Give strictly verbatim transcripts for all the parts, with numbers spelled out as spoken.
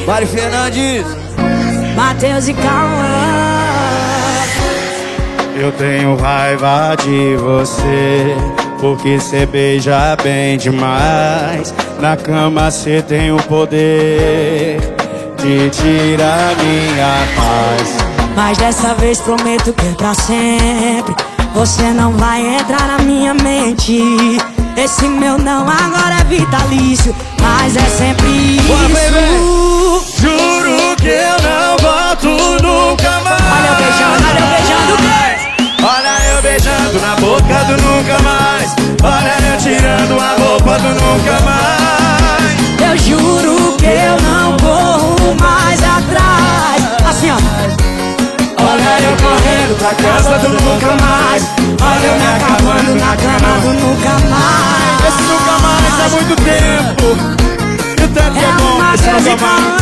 Mari Fernandes, Matheus e Cauã. Eu tenho raiva de você, porque cê beija bem demais. Na cama cê tem o poder de tirar minha paz. Mas dessa vez prometo que é pra sempre. Você não vai entrar na minha mente. Esse meu não agora é vitalício, mas é sempre isso. Bora, baby. Juro que eu não volto nunca mais. Olha eu beijando, olha eu beijando. Olha eu beijando na boca do nunca mais. Olha eu tirando a roupa do nunca mais. Eu juro que eu não corro mais atrás. Assim ó. Olha eu correndo pra casa do nunca mais. Olha eu me acabando na cama do nunca mais. Esse nunca mais é muito tempo. E o tempo é, É bom, uma esse coisa nunca mais.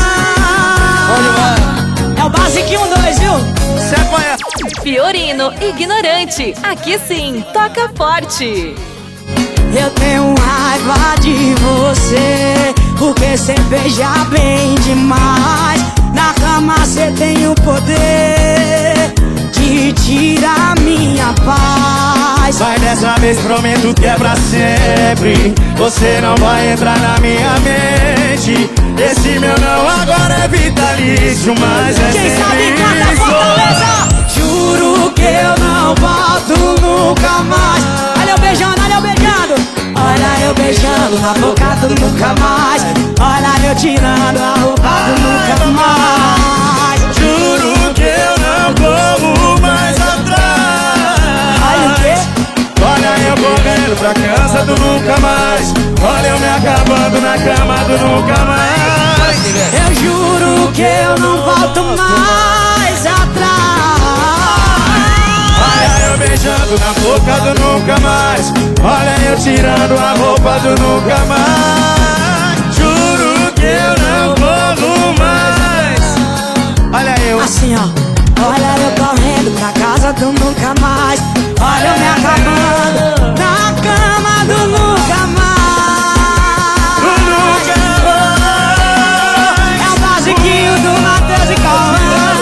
É o basiquinho dois, viu? Fiorino, ignorante. Aqui sim, toca forte. Eu tenho raiva de você, porque cê beija bem demais. Na cama cê tem o poder de tirar minha paz. Vai dessa vez, prometo que é pra sempre. Você não vai entrar na minha mente. Esse meu não agora é vitalício, mas é Quem sempre sabe canta isso. Fortaleza. Juro que eu não volto nunca mais. Olha eu beijando, olha eu beijando. Olha eu beijando na boca do nunca mais. Olha eu tirando a roupa do nunca mais. Juro que eu não corro mais atrás. Olha o quê? Olha eu correndo pra casa do nunca mais. Olha eu me acabando na cama do nunca mais. Eu juro que eu não volto mais atrás. Olha eu beijando na boca do nunca mais. Olha eu tirando a roupa do nunca mais. Juro que eu não corro mais. Olha eu. Assim ó. Olha eu correndo pra casa do nunca mais. Olha eu me acabando na cama do nunca mais. Do nunca mais. É o basiquinho do Matheus e Cauã.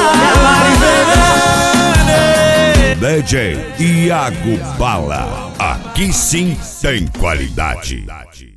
D J Iago Bala. Aqui sim tem qualidade.